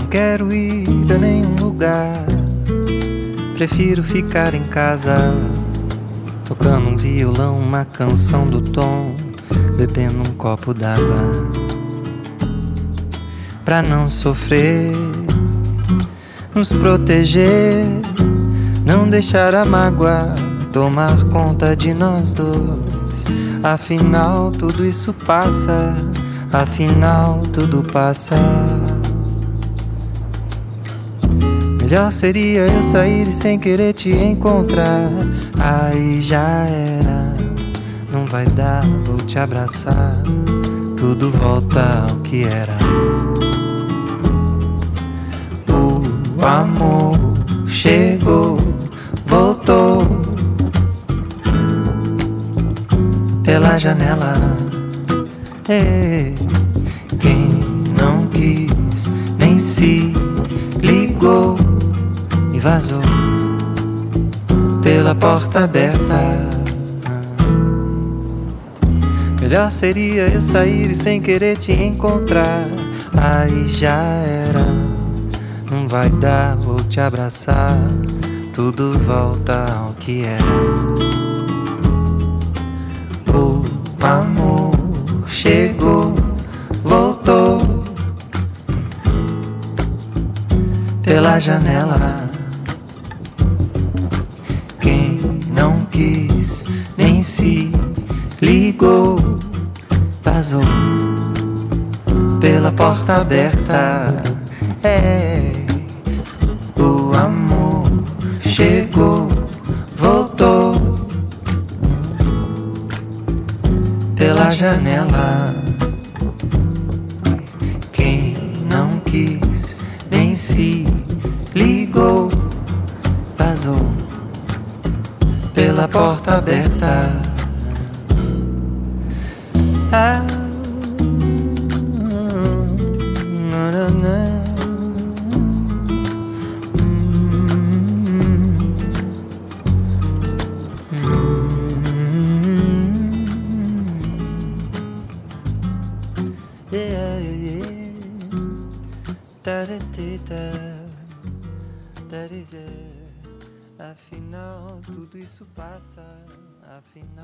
quero ir a nenhum lugar, prefiro ficar em casa, tocando um violão, uma canção do Tom, bebendo um copo d'água, pra não sofrer, nos proteger, não deixar a mágoa tomar conta de nós dois. Afinal tudo isso passa, afinal tudo passa. Melhor seria eu sair e sem querer te encontrar. Aí já era, não vai dar, vou te abraçar. Tudo volta ao que era. O amor chegou, voltou pela janela. Ei, quem não quis nem se ligou e vazou pela porta aberta. Melhor seria eu sair e sem querer te encontrar. Aí já era, não vai dar, vou te abraçar. Tudo volta ao que era. O amor chegou, voltou pela janela. Quem não quis nem se ligou, vazou pela porta aberta. É, o amor chegou, voltou pela janela. Quem não quis nem se ligou, vazou pela porta aberta. Ah, afinal tudo isso passa, afinal